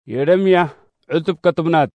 Yeremiya cutubka 10.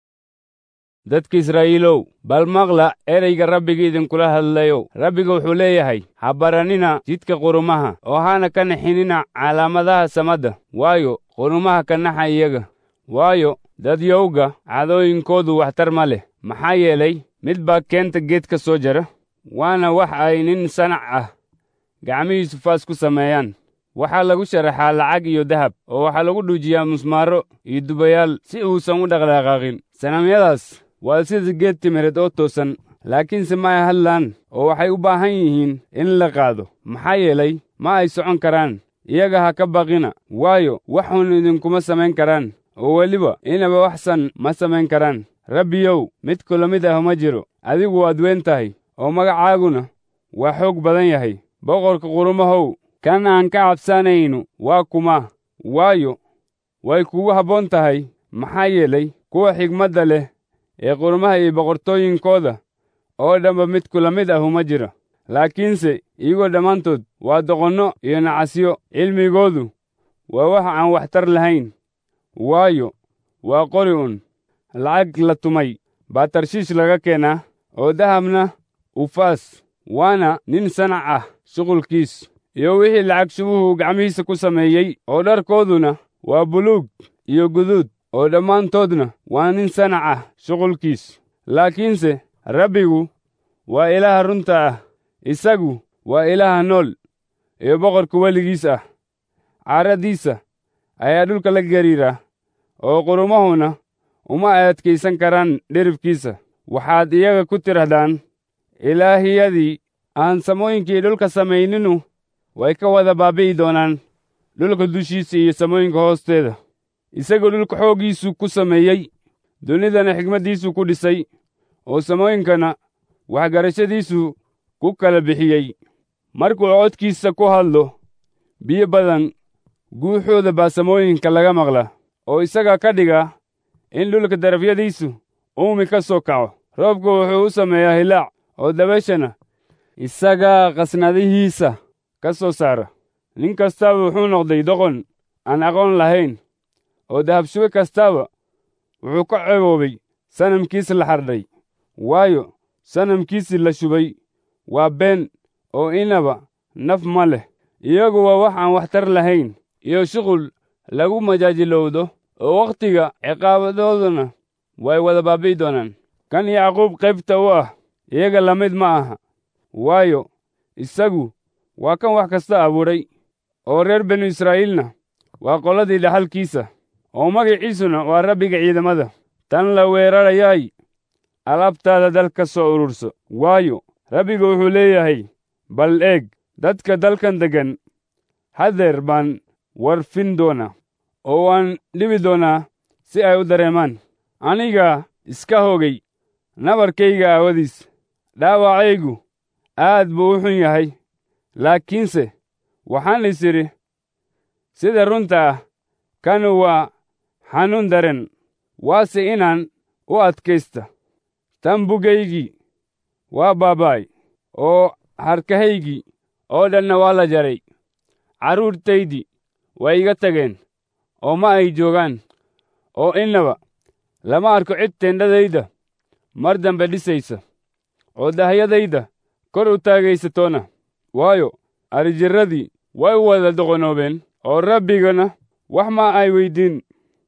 dadka Israa'iilow, bal maqla ereyga Rabbiga idinkula hadlayo. Rabbiga wuxuu leeyahay, ha baranina jidka qurumaha, oo hana ka naxinina calaamadaha samada, waayo qurumaha ka naxa iyaga. Waayo dadyowga cadooyinkoodu waxtar ma leh, maxaa yeelay mid baa keenta geedka soo jara, waana wax ay nin sanac ah gacmihiisu faas ku sameeyaan. Waxaa lagu sharaxaa lacag iyo dahab, oo waxaa lagu dhuujiyaa musmaaro iyo dubayaal si uusan u dhaqdhaqaaqin. Sanamyadaas waa sida geed timireed oo toosan, laakiinse ma ay hadlaan oo waxay u baahan yihiin in la qaado. Maxaa yeelay ma ay socon karaan. Iyaga ha ka baqina, waayo wax xun idinkuma samayn karaan, oo weliba inaba waxsan ma samayn karaan. Rabbiyow, mid kula mid ah ma jiro. Adigu waad weyn tahay, oo magacaaguna waa xoog badan yahay. Boqorka qurumahow, kan aan ka cabsanaynu waa kuma? Waayo way kugu habboon tahay. Maxaa yeelay kuwa xigmadda leh ee qurumaha iyo boqortooyinkooda oo dhanba mid kula mid ah ma jira. Laakiinse iyagoo dhammaantood waa doqonno iyo nacasyo. Cilmigoodu waa wax aan waxtar lahayn, waayo waa qori un. Lacag la tumay baa Tarshiish laga keenaa, oo dahabna Ufaas, waana nin sanac ah shuqulkiis. Iyo wixii lacag shubuhu gacmihiisa ku sameeyey, oo dharkooduna waa buluug iyo guduud, oo dhammaantoodna waa nin sanac ah shuqulkiis. Laakiinse Rabbigu waa Ilaaha runta ah, isagu waa Ilaaha nool iyo boqorka weligiis ah. Caaradiisa ayaa dhulka la gariira, oo qurumahuna uma adkaysan karaan dheribkiisa. Waxaad iyaga ku tidhahdaan, ilaahiyadii aan samooyinkii dhulka samayninu way ka wada baabi'i doonaan dhulka dushiisa iyo samooyinka hoosteeda. Isagoo dhulka xooggiisu ku sameeyey, dunidana xigmaddiisu ku dhisay, oo samooyinkana waxgarashadiisu ku kala bixiyey. Markuu codkiisa ku hadlo, biyo badan guuxooda baa samooyinka laga maqla, oo isaga ka dhiga in dhulka darafyadiisu uumi ka soo kaco. Roobka wuxuu u sameeyaa hilaac, oo dabayshana isagaa qasnadihiisa ka soo saara. Nin kastaba wuxuu noqday doqon aan aqoon lahayn, oo dahabshube kastaba wuxuu ka ceeboobay sanamkiis la xardhay. Waayo sanamkiisii la shubay waa been oo inaba naf ma leh. Iyagu waa wax aan waxtar lahayn iyo shuqul lagu majaajilowdo, oo wakhtiga ciqaabadooduna way wada baabi'i doonaan. Kan Yacquub qaybta u ah iyaga la mid ma aha, waayo isagu waa kan wax kasta abuuray, oo reer binu Israa'iilna waa qoladii dhaxalkiisa, oo magaciisuna waa Rabbiga ciidamada. Tan la weerarayay, alaabtaada dalka soo ururso, waayo Rabbiga wuxuu leeyahay, bal eeg, dadka dalkan deggan hadeer baan warfin doonaa, oo waan dhibi doonaa si ay u dareemaan. Aniga iska hoogay nabarkayga aawadiis, dhaawacaygu aad buu u xun yahay. Laakiinse waxaan is idhi, sida runta ah, kanu waa xanuun daran, waase inaan u adkaysta. Tambugaygii waa baaba'ay, oo harkahaygii oo dhanna waa la jaray. Carruurtaydii way iga tageen, oo ma ay joogaan, oo innaba lama arko cid teendhadayda mar dambe dhisaysa, oo dahyadayda kor u taagaysatoona. Waayo adhijirradii way wada doqonoobeen, oo Rabbigana wax ma ay weyddiin,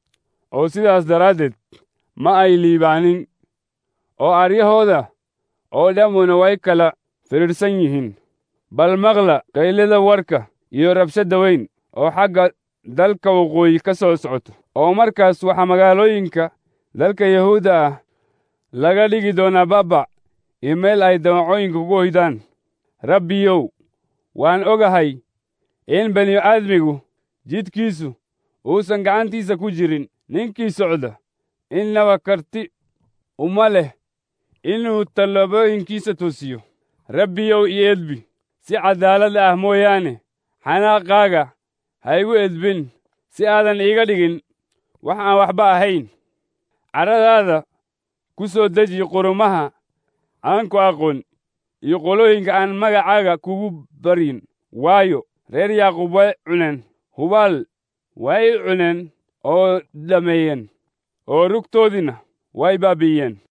oo sidaas daraaddeed ma ay liibaanin, oo aryahooda oo dhammuna way kala firirsan yihiin. Bal maqla qaylada warka iyo rabshadda weyn oo xagga dalka waqooyi ka soo socoto. Oo markaas waxaa magaalooyinka dalka Yahuuda ah laga dhigi doonaa baaba' iyo meel ay dawacooyinka ku hoydaan. Rabbiyow, waan ogahay in bani'aadmigu jidkiisu uusan gacantiisa ku jirin. Ninkii socda innaba karti uma leh inuu tallaabooyinkiisa toosiyo. Rabbiyow ii edbi si caddaalad ah mooyaane, xanaaqaaga ha igu edbin si aadan iiga dhigin wax aan waxba ahayn. Carradaada ku soo deji qurumaha aan ku aqoon iyo qolooyinka aan magacaaga kugu baryin. Waayo reer Yacquub way cuneen, hubaal way cuneen oo dhameeyeen oo rugtoodiina way baabi'iyeen.